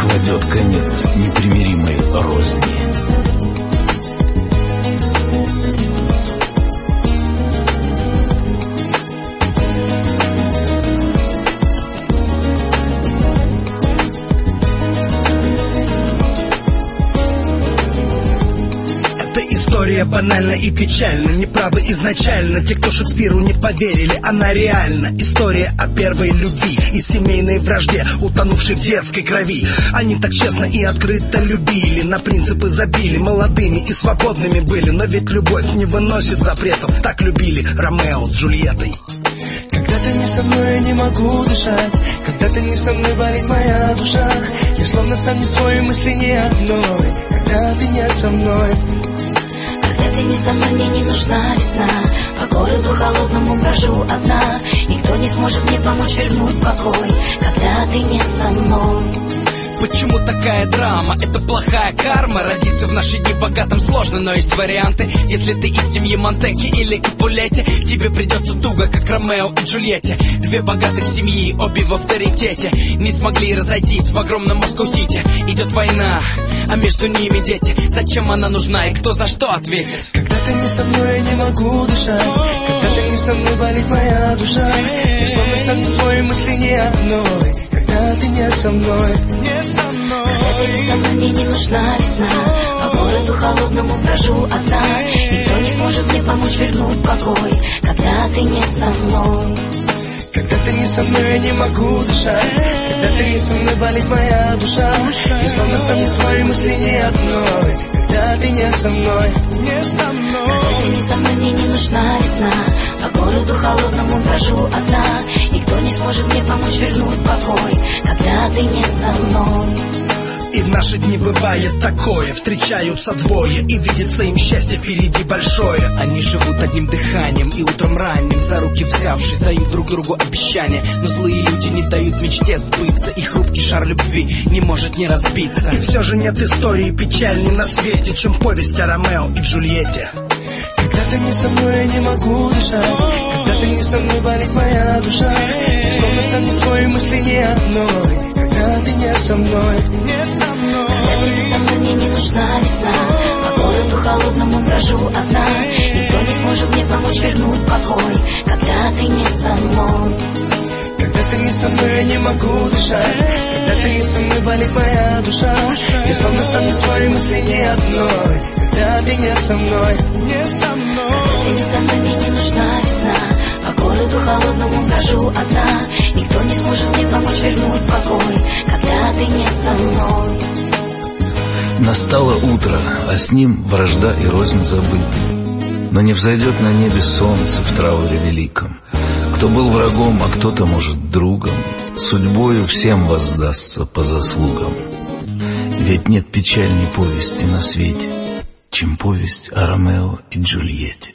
кладет конец непримиримой розни. История банальна и печальна, неправы изначально те, кто Шекспиру не поверили, она реальна. История о первой любви и семейной вражде, утонувшей в детской крови. Они так честно и открыто любили, на принципы забили, молодыми и свободными были. Но ведь любовь не выносит запретов, так любили Ромео с Джульеттой. Когда ты не со мной, я не могу дышать. Когда ты не со мной, болит моя душа. Я словно сам не свой, мысли не одной. Когда ты не со мной. Когда ты не со мной, мне не нужна весна. По городу холодному брожу одна. Никто не сможет мне помочь вернуть покой. Когда ты не со мной. Почему такая драма? Это плохая карма. Родиться в наши дни богатым сложно, но есть варианты. Если ты из семьи Монтеки или Капулетти, тебе придется туго, как Ромео и Джульетте. Две богатых семьи, обе в авторитете, не смогли разойтись в огромном Москва-Сити. Идет война, а между ними дети. Зачем она нужна и кто за что ответит? Когда ты не со мной, я не могу дышать. Когда ты не со мной, болит моя душа. Я словно сам не свой, мысли не одной. Когда ты не со мной. Когда ты не со мной, мне не нужна весна. По городу холодному брожу одна. Никто не сможет мне помочь вернуть покой. Когда ты не со мной. Когда ты не со мной, я не могу дышать. Когда ты не со мной, болит моя душа. Я словно сам не свой, мысли не одной. Когда ты не со мной. Когда ты не со мной, мне не нужна весна. По городу холодному брожу одна. Никто не сможет мне помочь вернуть покой. Когда ты не со мной. И в наши дни бывает такое, встречаются двое, и видится им счастье впереди большое. Они живут одним дыханием и утром ранним, за руки взявшись, дают друг другу обещания. Но злые люди не дают мечте сбыться, и хрупкий шар любви не может не разбиться. И все же нет истории печальней на свете, чем повесть о Ромео и Джульетте. Когда ты не со мной, я не могу дышать. Когда ты не со мной, болит моя душа. Я словно сам не свой, мысли не одной. Когда ты не со мной. Когда ты не со мной, мне не нужна весна. По городу холодному брожу одна. Никто не сможет мне помочь вернуть покой. Когда ты не со мной. Когда ты не со мной, я не могу дышать. Когда ты не со мной, болит моя душа. Я словно сам не свой, мысли не одной. Когда ты не со мной. Когда ты не со мной, мне не нужна весна. По городу холодному брожу одна. Никто не сможет мне помочь вернуть покой. Когда ты не со мной. Настало утро, а с ним вражда и рознь забыты. Но не взойдет на небе солнце в трауре великом. Кто был врагом, а кто-то, может, другом, судьбою всем воздастся по заслугам. Ведь нет печальней повести на свете, чем повесть о Ромео и Джульетте.